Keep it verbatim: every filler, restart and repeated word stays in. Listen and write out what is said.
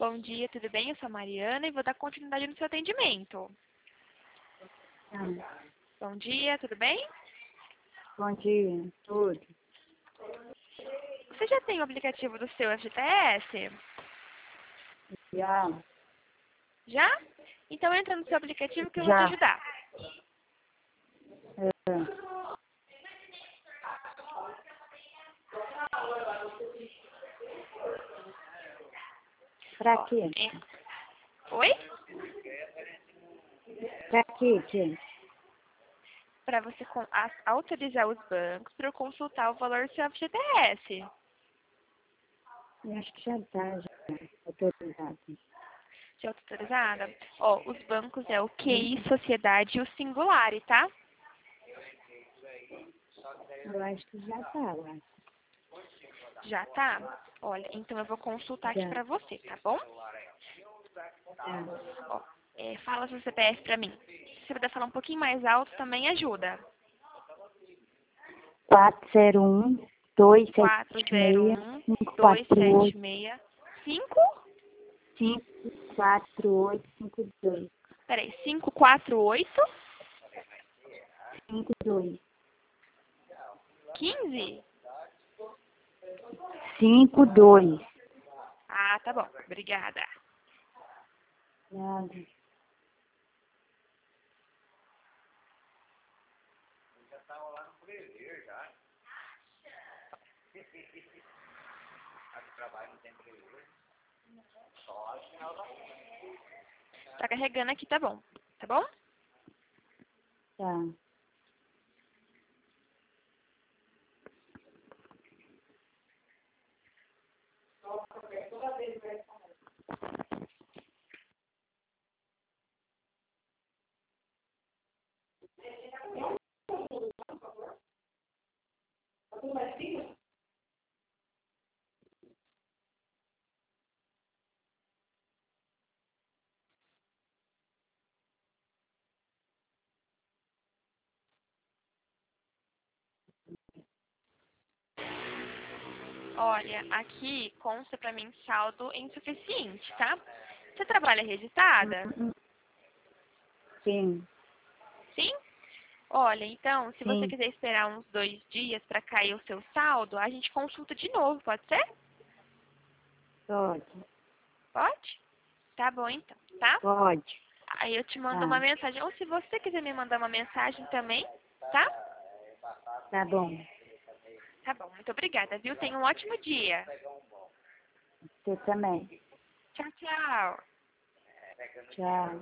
Bom dia, tudo bem? Eu sou a Mariana e vou dar continuidade no seu atendimento. Ah, Bom dia, tudo bem? bom dia, tudo. Você já tem o aplicativo do seu F G T S? Já, Já? Então entra no seu aplicativo que eu vou te já. ajudar. É, pra Ó, quê? é- Oi? Pra quê, gente? Para você con- a- autorizar os bancos para eu consultar o valor do seu F G T S. Eu acho que já tá, já. Autorizado. Já autorizada? Ó, os bancos é o Q I, Hum, Sociedade e o Singulari, tá? Eu acho que já tá, eu acho. Já tá? Olha, então eu vou consultar aqui Já, pra você, tá bom? tá. Ó, é, fala seu C P F pra mim. Se você puder falar um pouquinho mais alto, também ajuda. quatro zero um, dois sete quatro zero seis, um, cinco dois quatro sete oito, seis, cinco. cinco quatro oito, cinco dois. Peraí, cinco quatro oito, cinco dois. quinze. cinco dois. Ah, tá bom. Obrigada. Nada. Tá carregando aqui, tá bom. Tá bom? Tá. Olha, aqui consta pra mim saldo insuficiente, tá? Você trabalha registrada? Hum, Sim, Sim? Olha, então, se você sim, quiser esperar uns dois dias pra cair o seu saldo, a gente consulta de novo, pode ser? pode. Pode? Tá bom, então, tá? Pode. Aí eu te mando uma Tá. mensagem. Ou se você quiser me mandar uma mensagem também, tá? Tá bom. Tá bom, muito obrigada, viu? Tenha um ótimo dia. Você também. Tchau, tchau. Tchau.